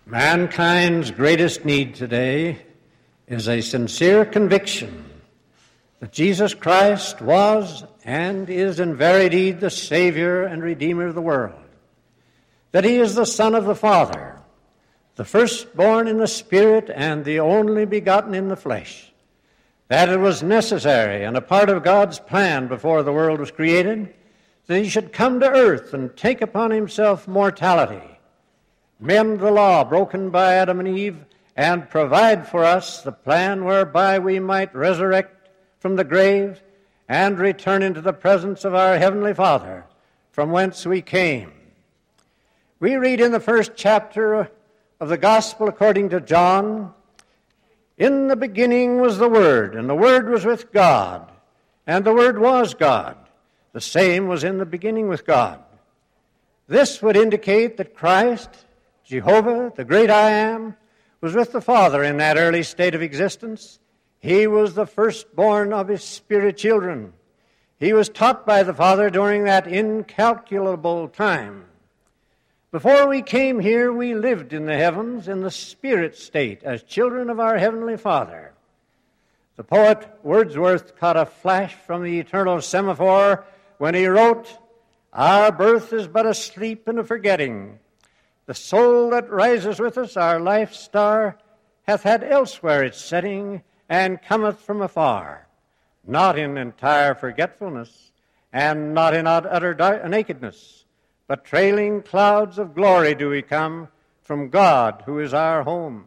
Mankind's greatest need today is a sincere conviction that Jesus Christ was and is in very deed the Savior and Redeemer of the world, that He is the Son of the Father, the firstborn in the Spirit and the only begotten in the flesh, that it was necessary and a part of God's plan before the world was created that He should come to earth and take upon Himself mortality, mend the law broken by Adam and Eve, and provide for us the plan whereby we might resurrect from the grave and return into the presence of our Heavenly Father, from whence we came. We read in the first chapter of the Gospel according to John, "In the beginning was the Word, and the Word was with God, and the Word was God. The same was in the beginning with God." This would indicate that Christ, Jehovah, the great I Am, was with the Father in that early state of existence. He was the firstborn of His spirit children. He was taught by the Father during that incalculable time. Before we came here, we lived in the heavens in the spirit state as children of our Heavenly Father. The poet Wordsworth caught a flash from the eternal semaphore when he wrote, "Our birth is but a sleep and a forgetting. The soul that rises with us, our life's star, hath had elsewhere its setting, and cometh from afar. Not in entire forgetfulness, and not in utter nakedness, but trailing clouds of glory do we come from God, who is our home."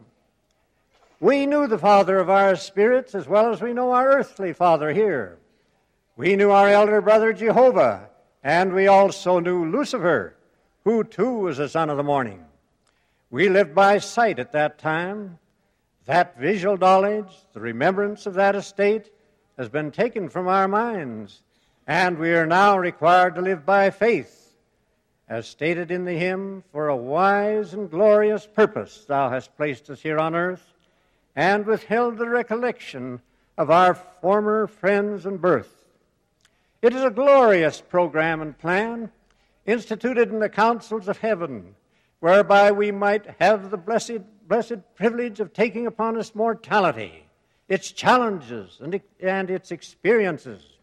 We knew the Father of our spirits as well as we know our earthly father here. We knew our elder brother Jehovah, and we also knew Lucifer, who too was a son of the morning. We lived by sight at that time. That visual knowledge, the remembrance of that estate, has been taken from our minds, and we are now required to live by faith. As stated in the hymn, "For a wise and glorious purpose Thou hast placed us here on earth, and withheld the recollection of our former friends and birth." It is a glorious program and plan, instituted in the councils of heaven, whereby we might have the blessed privilege of taking upon us mortality, its challenges and its experiences.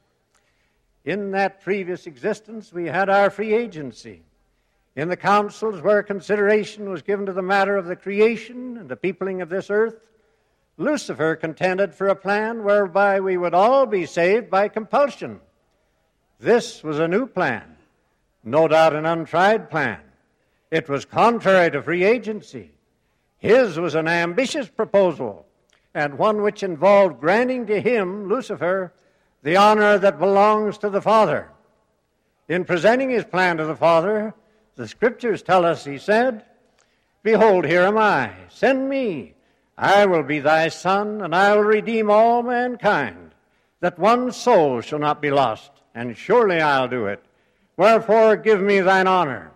In that previous existence, we had our free agency. In the councils where consideration was given to the matter of the creation and the peopling of this earth, Lucifer contended for a plan whereby we would all be saved by compulsion. This was a new plan, no doubt an untried plan. It was contrary to free agency. His was an ambitious proposal, and one which involved granting to him, Lucifer, the honor that belongs to the Father. In presenting his plan to the Father, the Scriptures tell us he said, "Behold, here am I, send me. I will be thy son, and I will redeem all mankind, that one soul shall not be lost, and surely I'll do it. Wherefore give me thine honor."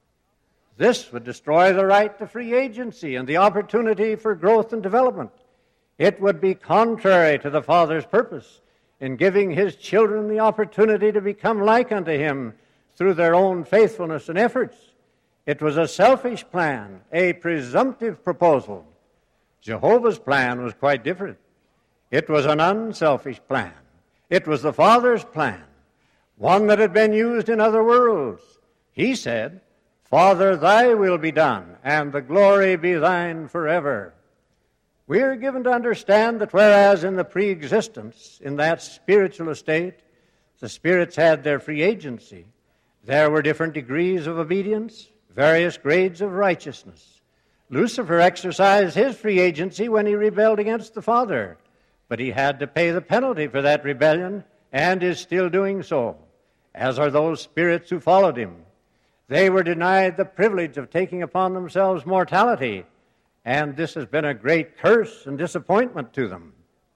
This would destroy the right to free agency and the opportunity for growth and development. It would be contrary to the Father's purpose in giving His children the opportunity to become like unto Him through their own faithfulness and efforts. It was a selfish plan, a presumptive proposal. Jehovah's plan was quite different. It was an unselfish plan. It was the Father's plan, one that had been used in other worlds. He said, "Father, thy will be done, and the glory be thine forever." We are given to understand that whereas in the pre-existence, in that spiritual estate, the spirits had their free agency, there were different degrees of obedience, various grades of righteousness. Lucifer exercised his free agency when he rebelled against the Father, but he had to pay the penalty for that rebellion and is still doing so, as are those spirits who followed him. They were denied the privilege of taking upon themselves mortality, and this has been a great curse and disappointment to them.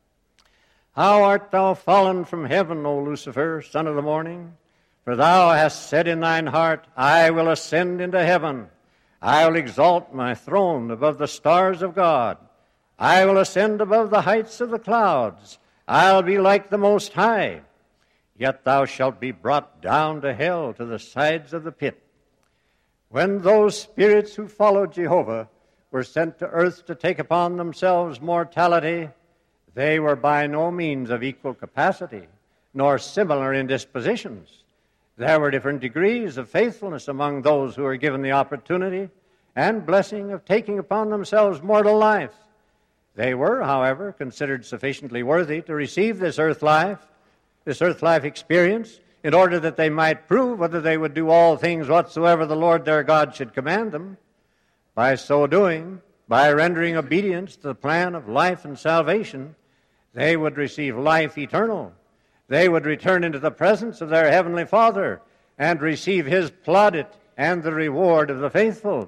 "How art thou fallen from heaven, O Lucifer, son of the morning? For thou hast said in thine heart, I will ascend into heaven. I will exalt my throne above the stars of God. I will ascend above the heights of the clouds. I'll be like the Most High. Yet thou shalt be brought down to hell, to the sides of the pit." When those spirits who followed Jehovah were sent to earth to take upon themselves mortality, they were by no means of equal capacity, nor similar in dispositions. There were different degrees of faithfulness among those who were given the opportunity and blessing of taking upon themselves mortal life. They were, however, considered sufficiently worthy to receive this earth life experience, in order that they might prove whether they would do all things whatsoever the Lord their God should command them. By so doing, by rendering obedience to the plan of life and salvation, they would receive life eternal. They would return into the presence of their heavenly Father and receive His plaudit and the reward of the faithful.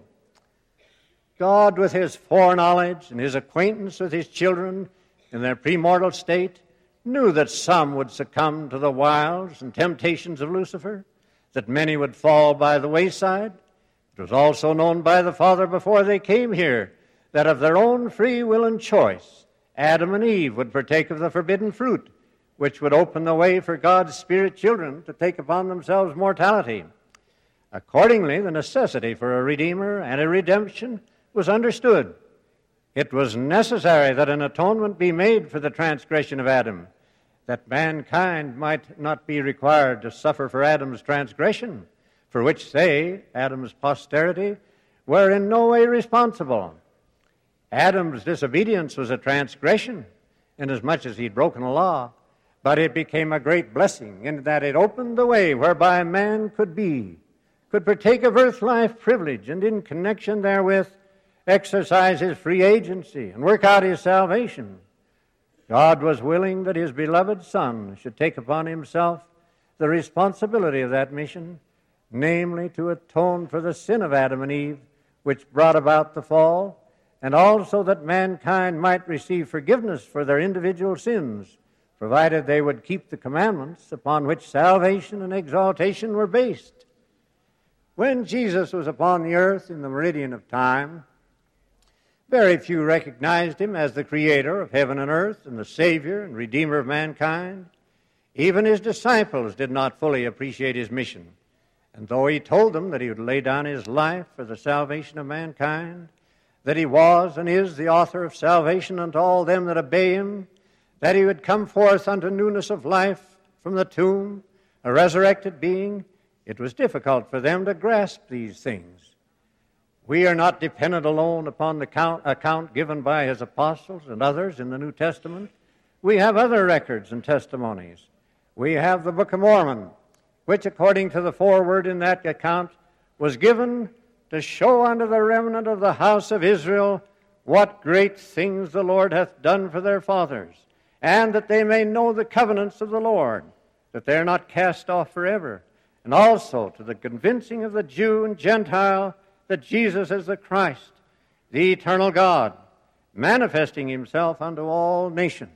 God, with His foreknowledge and His acquaintance with His children in their premortal state, knew that some would succumb to the wiles and temptations of Lucifer, that many would fall by the wayside. It was also known by the Father before they came here that of their own free will and choice, Adam and Eve would partake of the forbidden fruit, which would open the way for God's spirit children to take upon themselves mortality. Accordingly, the necessity for a Redeemer and a redemption was understood. It was necessary that an atonement be made for the transgression of Adam, that mankind might not be required to suffer for Adam's transgression, for which they, Adam's posterity, were in no way responsible. Adam's disobedience was a transgression, inasmuch as he'd broken a law, but it became a great blessing in that it opened the way whereby man could partake of earth life privilege, and in connection therewith exercise his free agency and work out his salvation. God was willing that His beloved Son should take upon Himself the responsibility of that mission, namely to atone for the sin of Adam and Eve, which brought about the fall, and also that mankind might receive forgiveness for their individual sins, provided they would keep the commandments upon which salvation and exaltation were based. When Jesus was upon the earth in the meridian of time, very few recognized Him as the Creator of heaven and earth and the Savior and Redeemer of mankind. Even His disciples did not fully appreciate His mission. And though He told them that He would lay down His life for the salvation of mankind, that He was and is the author of salvation unto all them that obey Him, that He would come forth unto newness of life from the tomb, a resurrected being, it was difficult for them to grasp these things. We are not dependent alone upon the account given by His apostles and others in the New Testament. We have other records and testimonies. We have the Book of Mormon, which, according to the foreword in that account, was given to show unto the remnant of the house of Israel what great things the Lord hath done for their fathers, and that they may know the covenants of the Lord, that they are not cast off forever, and also to the convincing of the Jew and Gentile that Jesus is the Christ, the eternal God, manifesting Himself unto all nations.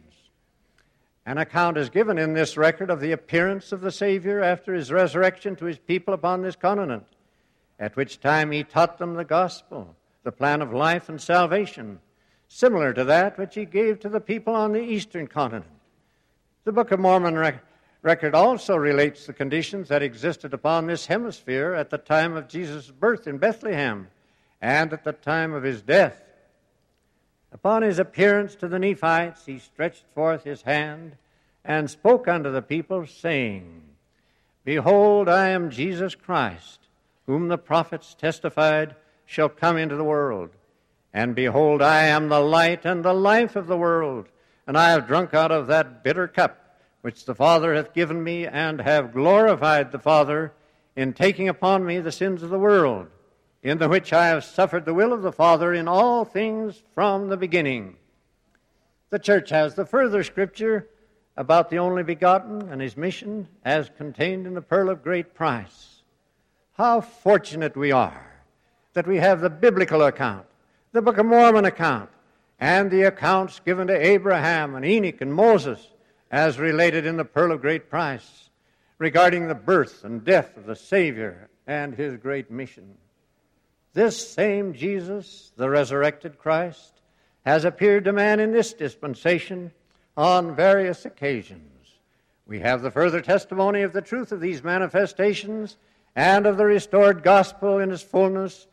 An account is given in this record of the appearance of the Savior after His resurrection to His people upon this continent, at which time He taught them the gospel, the plan of life and salvation, similar to that which He gave to the people on the eastern continent. The Book of Mormon record also relates the conditions that existed upon this hemisphere at the time of Jesus' birth in Bethlehem and at the time of His death. Upon His appearance to the Nephites, He stretched forth His hand and spoke unto the people, saying, Behold, I am Jesus Christ, whom the prophets testified shall come into the world. And behold, I am the light and the life of the world, and I have drunk out of that bitter cup which the Father hath given me, and have glorified the Father in taking upon me the sins of the world, in the which I have suffered the will of the Father in all things from the beginning. The church has the further scripture about the only begotten and His mission as contained in the pearl of great price. How fortunate we are that we have the biblical account, the Book of Mormon account, and the accounts given to Abraham and Enoch and Moses, as related in the pearl of great price, regarding the birth and death of the Savior and His great mission. This same Jesus, the resurrected Christ, has appeared to man in this dispensation on various occasions. We have the further testimony of the truth of these manifestations and of the restored gospel in its fullness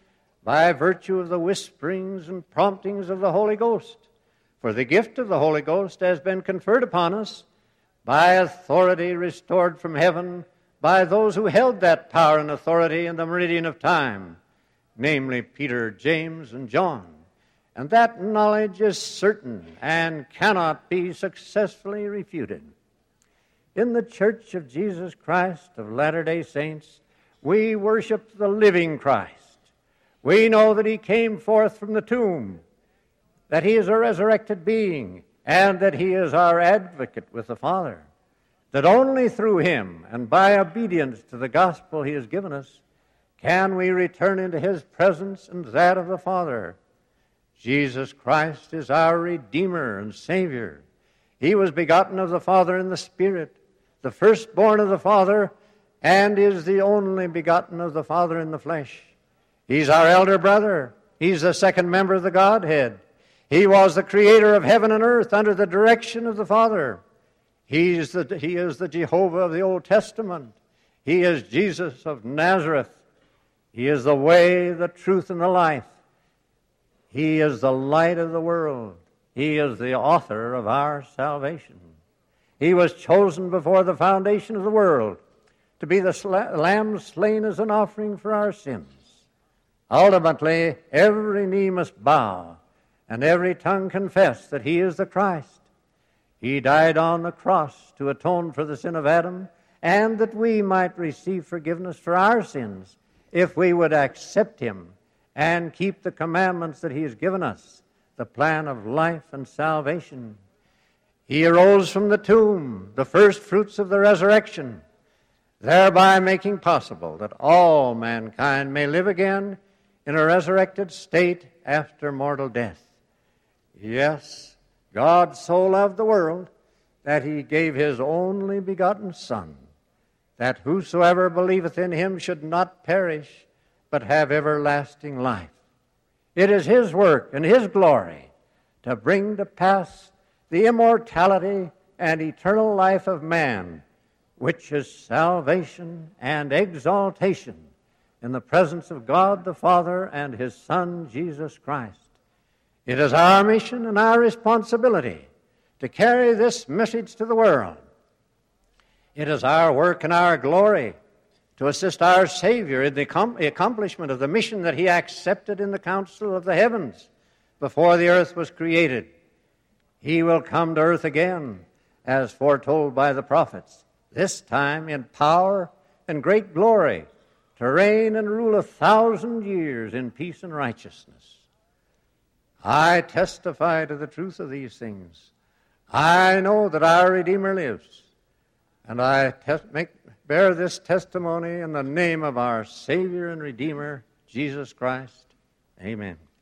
by virtue of the whisperings and promptings of the Holy Ghost. For the gift of the Holy Ghost has been conferred upon us by authority restored from heaven by those who held that power and authority in the meridian of time, namely Peter, James, and John. And that knowledge is certain and cannot be successfully refuted. In the Church of Jesus Christ of Latter-day Saints, we worship the living Christ. We know that He came forth from the tomb, that He is a resurrected being, and that He is our advocate with the Father, that only through Him and by obedience to the gospel He has given us can we return into His presence and that of the Father. Jesus Christ is our Redeemer and Savior. He was begotten of the Father in the Spirit, the firstborn of the Father, and is the only begotten of the Father in the flesh. He's our elder brother. He's the second member of the Godhead. He was the creator of heaven and earth under the direction of the Father. He is the Jehovah of the Old Testament. He is Jesus of Nazareth. He is the way, the truth, and the life. He is the light of the world. He is the author of our salvation. He was chosen before the foundation of the world to be the lamb slain as an offering for our sins. Ultimately, every knee must bow and every tongue confess that He is the Christ. He died on the cross to atone for the sin of Adam, and that we might receive forgiveness for our sins if we would accept Him and keep the commandments that He has given us, the plan of life and salvation. He arose from the tomb, the first fruits of the resurrection, thereby making possible that all mankind may live again in a resurrected state after mortal death. Yes, God so loved the world that He gave His only begotten Son, that whosoever believeth in Him should not perish, but have everlasting life. It is His work and His glory to bring to pass the immortality and eternal life of man, which is salvation and exaltation in the presence of God the Father and His Son, Jesus Christ. It is our mission and our responsibility to carry this message to the world. It is our work and our glory to assist our Savior in the accomplishment of the mission that He accepted in the council of the heavens before the earth was created. He will come to earth again, as foretold by the prophets, this time in power and great glory, to reign and rule 1,000 years in peace and righteousness. I testify to the truth of these things. I know that our Redeemer lives, and I bear this testimony in the name of our Savior and Redeemer, Jesus Christ. Amen.